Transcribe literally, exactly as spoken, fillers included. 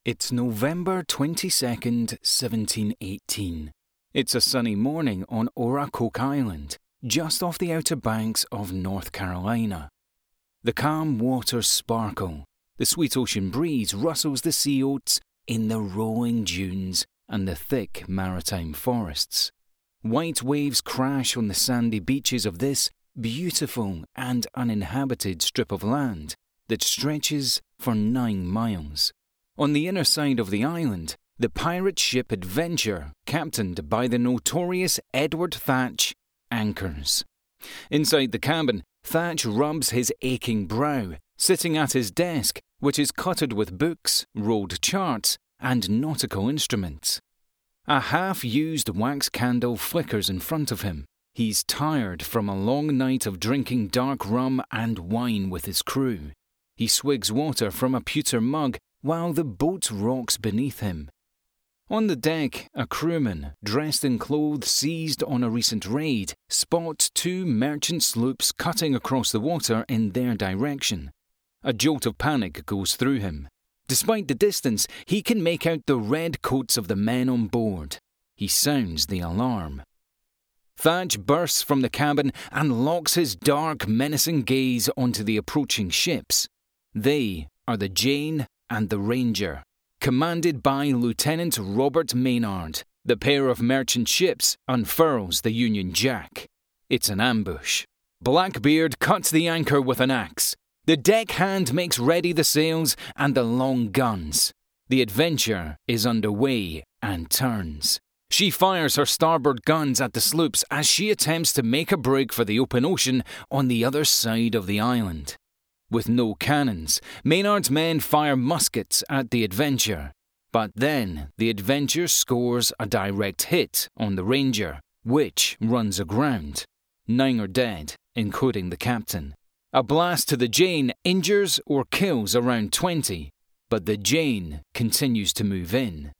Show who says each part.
Speaker 1: It's November twenty-second, seventeen eighteen. It's a sunny morning on Ocracoke Island, just off the outer banks of North Carolina. The calm waters sparkle, the sweet ocean breeze rustles the sea oats in the rolling dunes and the thick maritime forests. White waves crash on the sandy beaches of this beautiful and uninhabited strip of land that stretches for nine miles. On the inner side of the island, the pirate ship Adventure, captained by the notorious Edward Thatch, anchors. Inside the cabin, Thatch rubs his aching brow, sitting at his desk, which is cluttered with books, rolled charts, and nautical instruments. A half-used wax candle flickers in front of him. He's tired from a long night of drinking dark rum and wine with his crew. He swigs water from a pewter mug while the boat rocks beneath him. On the deck, a crewman, dressed in clothes seized on a recent raid, spots two merchant sloops cutting across the water in their direction. A jolt of panic goes through him. Despite the distance, he can make out the red coats of the men on board. He sounds the alarm. Thatch bursts from the cabin and locks his dark, menacing gaze onto the approaching ships. They are the Jane and the Ranger, commanded by Lieutenant Robert Maynard. The pair of merchant ships unfurls the Union Jack. It's an ambush. Blackbeard cuts the anchor with an axe. The deckhand makes ready the sails and the long guns. The Adventure is underway and turns. She fires her starboard guns at the sloops as she attempts to make a break for the open ocean on the other side of the island. With no cannons, Maynard's men fire muskets at the Adventure. But then the Adventure scores a direct hit on the Ranger, which runs aground. Nine are dead, including the captain. A blast to the Jane injures or kills around twenty, but the Jane continues to move in.